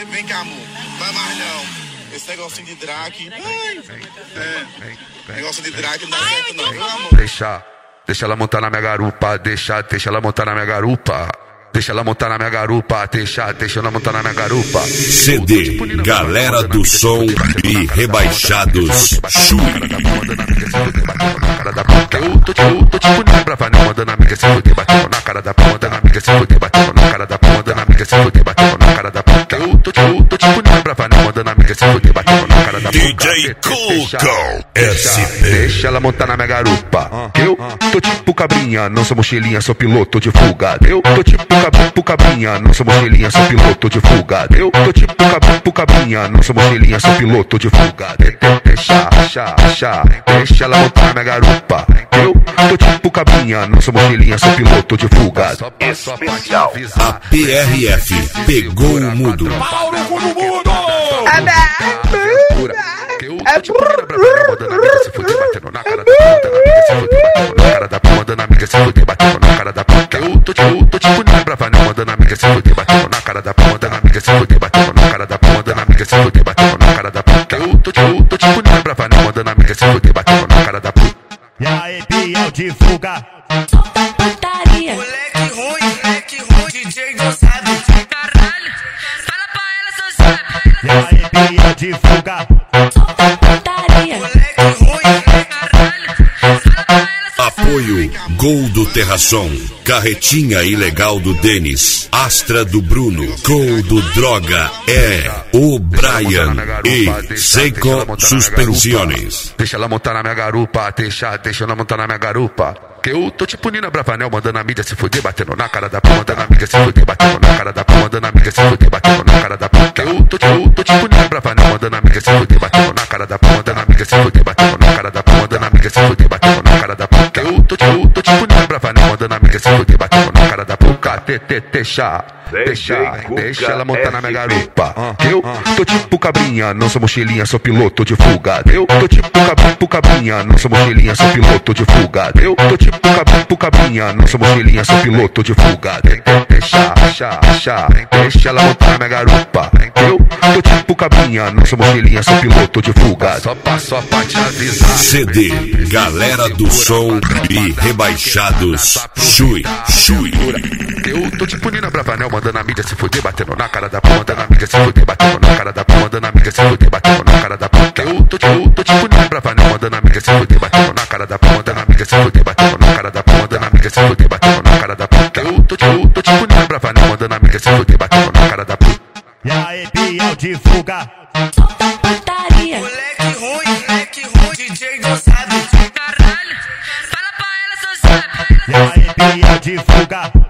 Vem cá, amor. Vai mais não. Esse negocinho de drag. Negócio de drag não dá certo não, viu, amor? Deixa ela montar na minha garupa, deixa ela montar na minha garupa. Deixa ela montar na minha garupa, deixa ela montar na minha garupa. CD, Galera do Som e Rebaixados, Chui. Eu tô tipo nem pra valer, mandando a amiga se fuder, batendo na cara da p***, mandando a amiga se fuder, batendo na cara da p***, mandando a amiga se fuder, batendo na cara da p***. Eu tô tipo nem pra valer, mandando a amiga se fuder, batendo na cara da p***. DJ Cuco, SP. Deixa ela montar na minha garupa. Eu tô tipo cabrinha, não sou mochilinha, sou piloto de fuga. Eu tô tipo cabrinha, não sou mochilinha, sou piloto de fuga. Eu tô tipo cabrinha, não sou mochilinha, sou piloto de fuga. Deixa ela montar na minha garupa. Eu tô tipo cabrinha, não sou mochilinha, sou piloto de fuga. Especial. A PRF pegou o mudo. Mauro com o mudo! Eu tô tipo mina brava, mandando a amiga se fuder, batendo na cara da p***, mandando a amiga se fuder, batendo na cara da p***, mandando a amiga se fuder, batendo na cara da p***. Eu tô tipo mina brava, mandando a amiga se fuder, batendo na cara da p***, mandando a amiga se fuder, batendo na cara da p***, mandando a amiga se fuder, batendo na cara da p***. Eu tô tipo mina brava, mandando a amiga se fuder, batendo na cara da p***. E aí, Biel de fuga. Putaria. Moleque ruim, DJ não sabe. Caralho, fala pra ela, só sabe. E aí, Biel de fuga. Putaria. Moleque ruim, Caralho, fala pra ela, só sabe. Apoio Gol do Terração, Carretinha Ilegal do Denis, Astra do Bruno, Gol do Droga é o Brian e Seco Suspensiones. Deixa ela montar na minha garupa, deixa ela montar na minha garupa. Que eu tô tipo Nina Bravanel, mandando a mídia se fuder, batendo na cara da p***, mandando a amiga se fuder, batendo na cara da p***, mandando a amiga se fuder, batendo na cara da p***. Que eu tô tipo Nina Bravanel, mandando a amiga se fuder, batendo na cara da p***, mandando a amiga se fuder, batendo na cara da p***, mandando a amiga se fuder, batendo na cara da p***. Que eu tô tipo Nina Bravanel, mandando a amiga se fuder, batendo na cara da p***. Deixa ela montar na minha garupa. Eu tô tipo cabrinha, não sou mochilinha, sou piloto de fuga. Eu tô tipo cabrinha, não sou mochilinha, sou piloto de fuga. Eu tô tipo cabrinha, não sou mochilinha, sou piloto de fuga. Deixa ela montar na minha garupa. Eu tô tipo cabrinha, não sou mochilinha, sou piloto de fuga. Só pra te avisar. CD, Galera do Som e Rebaixados, Chui. Eu tô tipo Nina Bravanel, mandando a mídia se fuder, batendo na cara da p***, mandando a amiga se fuder, batendo na cara da p***, mandando a amiga se fuder, batendo na cara da p***. Eu tô tipo Nina Bravanel, mandando a amiga se fuder, batendo na cara da p***, mandando a amiga se fuder, batendo na cara da p***, mandando a amiga se fuder, batendo na cara da p***. Eu tô tipo Nina Bravanel, mandando a amiga se fuder, batendo na cara da p***. E aí, Biel de fuga. Putaria. moleque ruim, DJ não sabe. Caralho, fala pra ela, só sabe. E aí, Biel de fuga.